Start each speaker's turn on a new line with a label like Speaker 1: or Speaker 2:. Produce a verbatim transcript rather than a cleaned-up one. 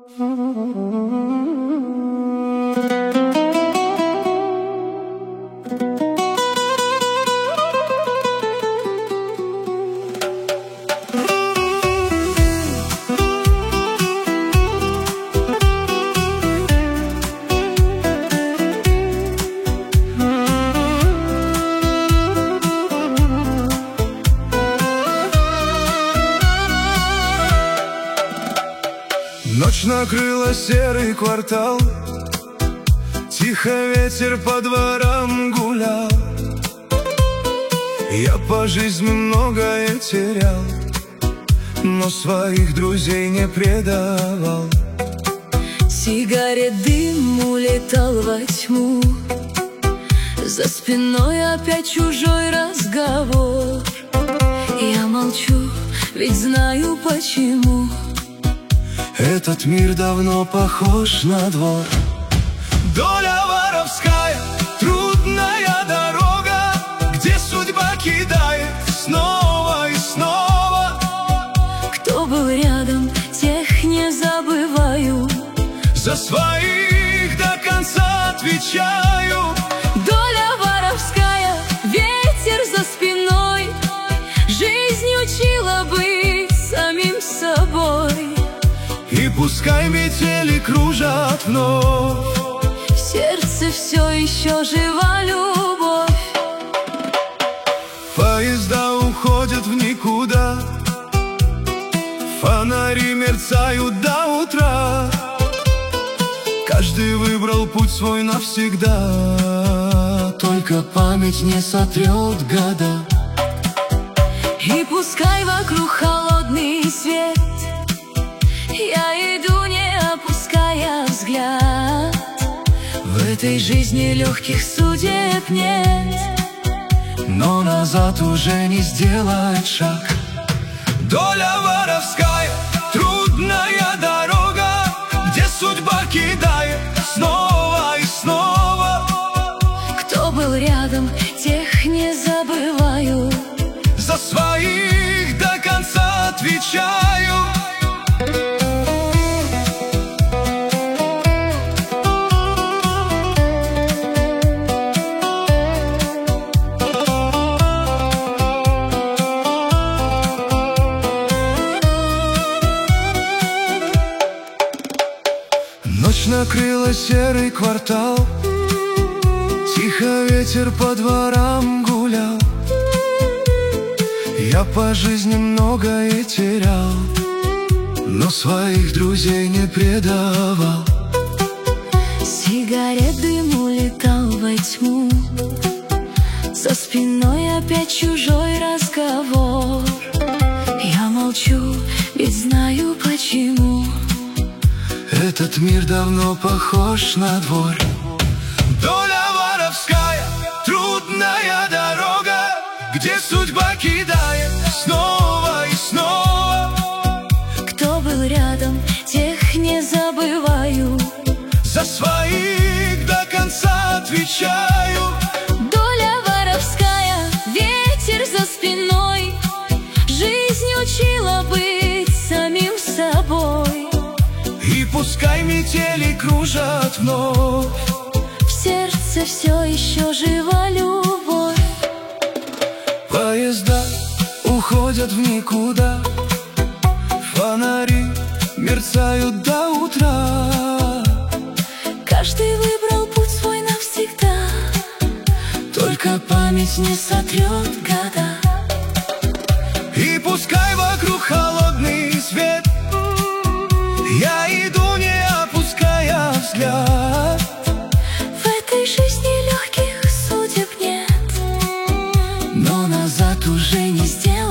Speaker 1: Ночь накрыла серый квартал, тихо ветер по дворам гулял. Я по жизни многое терял, но своих друзей не предавал.
Speaker 2: Сигарет дым улетал во тьму, за спиной опять чужой разговор. Я молчу, ведь знаю почему.
Speaker 1: Этот мир давно похож на двор. Доля воровская, трудная дорога, где судьба кидает снова и снова.
Speaker 2: Кто был рядом, тех не забываю,
Speaker 1: за своих до конца отвечаю.
Speaker 2: Доля воровская, ветер за спиной, жизнь учила быть самим собой.
Speaker 1: И пускай метели кружат вновь,
Speaker 2: в сердце все еще жива любовь.
Speaker 1: Поезда уходят в никуда, фонари мерцают до утра. Каждый выбрал путь свой навсегда, только память не сотрет года.
Speaker 2: И пускай вокруг холодный свет, я иду, не опуская взгляд. В этой жизни легких судеб нет,
Speaker 1: но назад уже не сделать шаг. Доля воровская, трудная дорога, где судьба кидает снова и снова.
Speaker 2: Кто был рядом, тех не забываю,
Speaker 1: за своих до конца отвечаю. Ночь накрыла серый квартал, тихо ветер по дворам гулял. Я по жизни многое терял, но своих друзей не предавал.
Speaker 2: Сигарет дым улетал во тьму, за спиной опять чужой разговор. Я молчу, ведь знаю почему.
Speaker 1: Этот мир давно похож на двор. Доля воровская, трудная дорога, где судьба кидает снова и снова.
Speaker 2: Кто был рядом, тех не забываю,
Speaker 1: за своих до конца отвечаю.
Speaker 2: Доля воровская, ветер за спиной, жизнь учила быть самим собой.
Speaker 1: И пускай метели кружат вновь,
Speaker 2: в сердце все еще жива любовь.
Speaker 1: Поезда уходят в никуда, фонари мерцают до утра.
Speaker 2: Каждый выбрал путь свой навсегда,
Speaker 1: только память не сотрет года. И пускай вокруг холодный свет, я иду, не опуская взгляд.
Speaker 2: В этой жизни легких судеб нет,
Speaker 1: но назад уже не сделать.